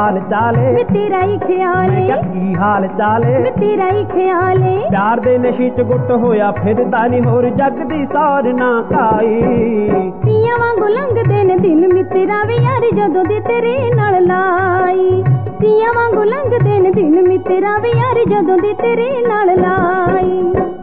हाल चाले वे तेरा ही ख्याल है की हाल चाले वे तेरा ही ख्याल है प्यार दे नशे च गुट होया फिरदा नी होर जग दी सौर ना काई तीया वांगू लंघदे ने दिन मित्रा वे यार जदों दी तेरे नाल लाई तीया वांगू लंघदे ने दिन मित्रा वे यार जदों दी तेरे नाल लाई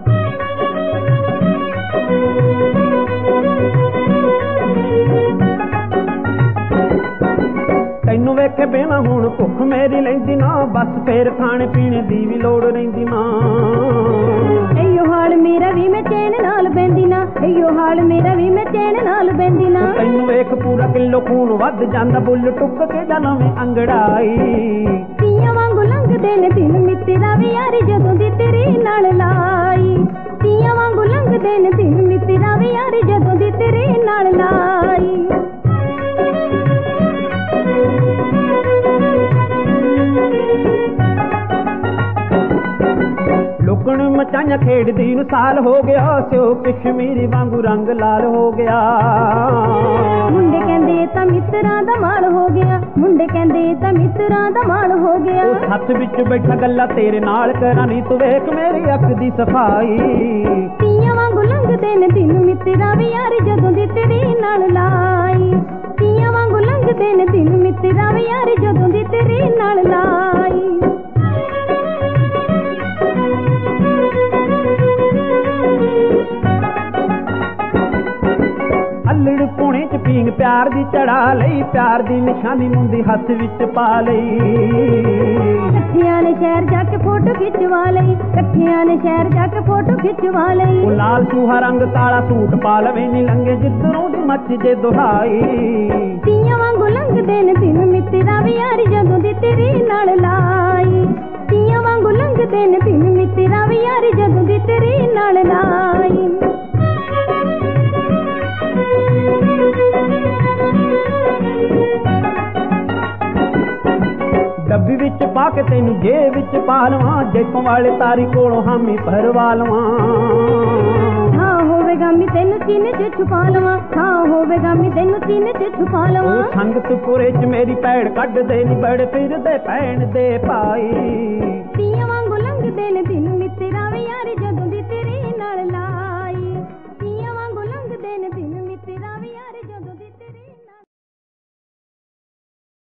तैनू वेखे बिना हुण भुख मेरी लैंदी ना बस फिर खाने पीने दी भी लोड़ रहिंदी ना इहो हाल मेरा भी मैं चैन नाल बहंदी ना इहो हाल मेरा भी मैं चैन नाल बहंदी ना तैनू वेख पूरा किलो खून वध जांदा बुल टुक के जनमे अंगड़ाई तीया वांगू लंघदे ने दिन मित्रा वे यार जदों दी तेरे नाल लाई तीया वांगू लंघदे ने दिन मित्रा वे यार जदों दी तेरे नाल लाई लुकण मचाइया खेड़दी नूं साल हो गया स्यो कश्मीरी वांगू रंग लाल हो गया मुंडे कहंदे तां मित्तरां दा माल हो गया मुंडे कहंदे तां मित्तरां दा माल हो गया हथ विच बैठा गल्ला तेरे नाल करां नी तू वेख मेरी अख दी सफाई तीया वांगू लंघदे ने दिन मित्रा वे यार जदों दी तेरे नाल लाई तीया वांगू लंघदे ने दिन मित्रा वे यार जदों दी तेरे नाल लाई अल्लड़ पुणे च पींग प्यार दी चढ़ा लई प्यार दी निशानी मुंदी हथ विच पा लई कट्ठियां ने शहर जाके फोटो खिचवा लई कट्ठियां ने शहर जाके फोटो खिचवा लई लाल सूहा रंग काला सूट पा लवे नी लंगे जिधरों दी मच जे दुहाई तीया वांगू लंघदे ने दिन मित्रा वे यार जदों दी तेरे नाल लाई तीया वांगू लंघदे ने दिन मित्रा वे यार जदों दी तेरे नाल लाई डब्बी विच पा के तैनू जेब विच पा लवां जैतों वाले तारी कोलों हामी भरवा लवां हाँ होवेगा मैं तेनू सीने च छुपा लवां हाँ होवेगा मैं तेनू सीने च छुपा लवां संगत पुरे च मेरी पैड़ कढ दे नी बड़ फिर दे पैण दे पाई